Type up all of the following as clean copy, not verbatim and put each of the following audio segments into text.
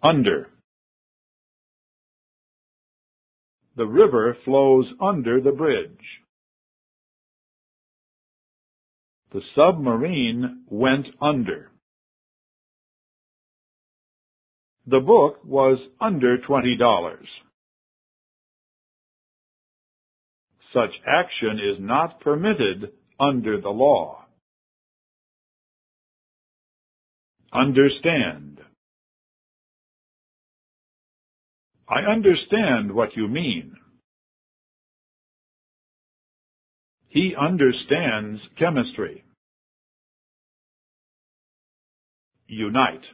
Under. The river flows under the bridge. The submarine went under. The book was under $20. Such action is not permitted under the law. Understand. I understand what you mean. He understands chemistry. Unite.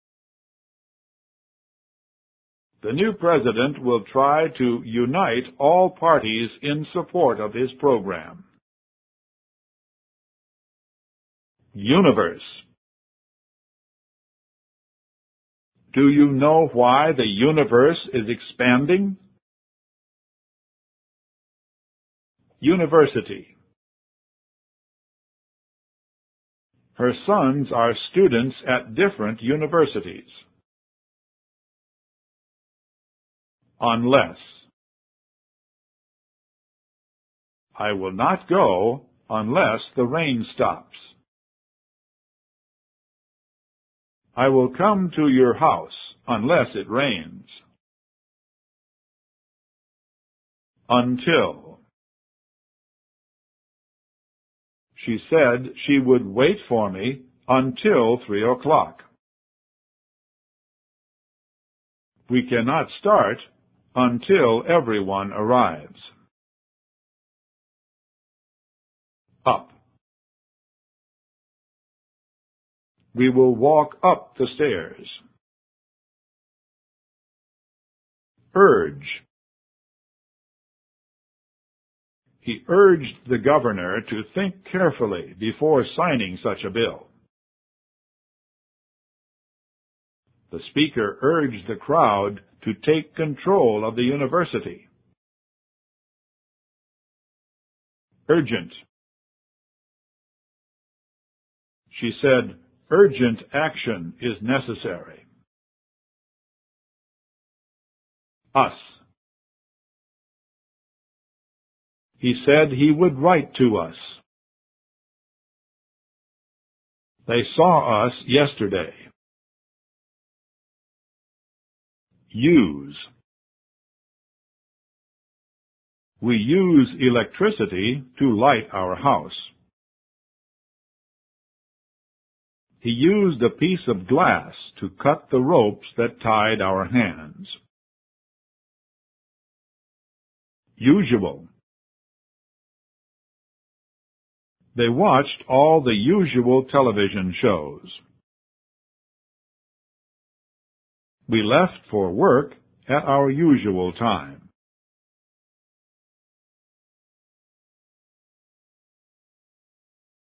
The new president will try to unite all parties in support of his program. Universe. Do you know why the universe is expanding? University. Her sons are students at different universities. Unless. I will not go unless the rain stops. I will come to your house unless it rains. Until. She said she would wait for me until 3 o'clock. We cannot start until everyone arrives. Up. We will walk up the stairs. Urge. He urged the governor to think carefully before signing such a bill. The speaker urged the crowd to take control of the university. Urgent. She said, urgent action is necessary. Us. He said he would write to us. They saw us yesterday. Use. We use electricity to light our house. He used a piece of glass to cut the ropes that tied our hands. Usual. They watched all the usual television shows. We left for work at our usual time.